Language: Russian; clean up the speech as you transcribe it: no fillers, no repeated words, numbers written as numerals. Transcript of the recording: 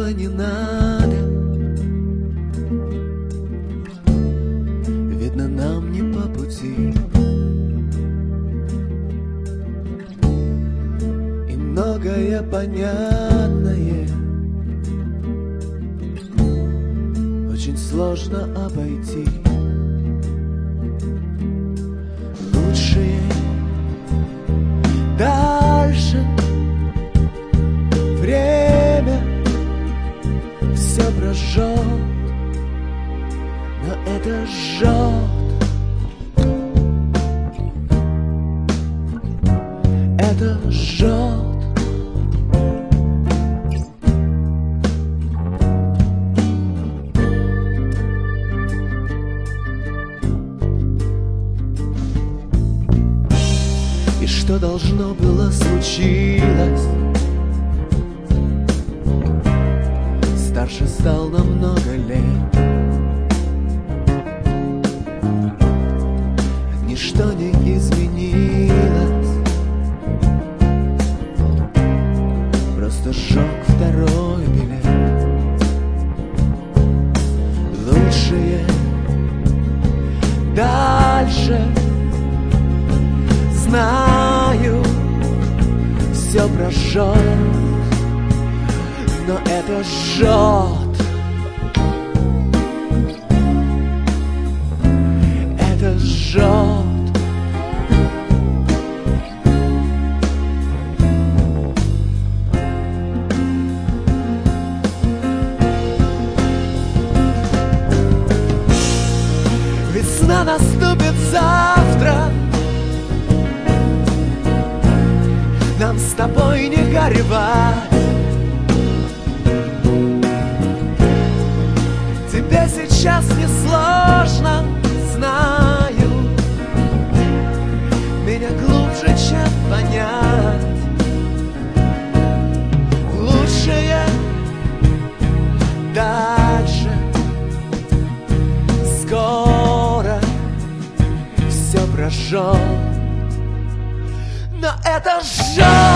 этого не надо. Видно, нам не по пути. И многое понятное очень сложно обойти. Лучшее дальше. Время все прожжет, но это жжет. Это жжет. И что должно было случилось? Старше стал на много лет. Ничто не изменилось. Просто сжег второй билет. Лучшее дальше. Знаю, все прожжет, но это жжет. Это жжет. Весна наступит завтра. Нам с тобой не горевать. Тебе сейчас не сложно, знаю. Меня глубже, чем понять. Лучшее дальше. Скоро все прожжет. Но это жжет.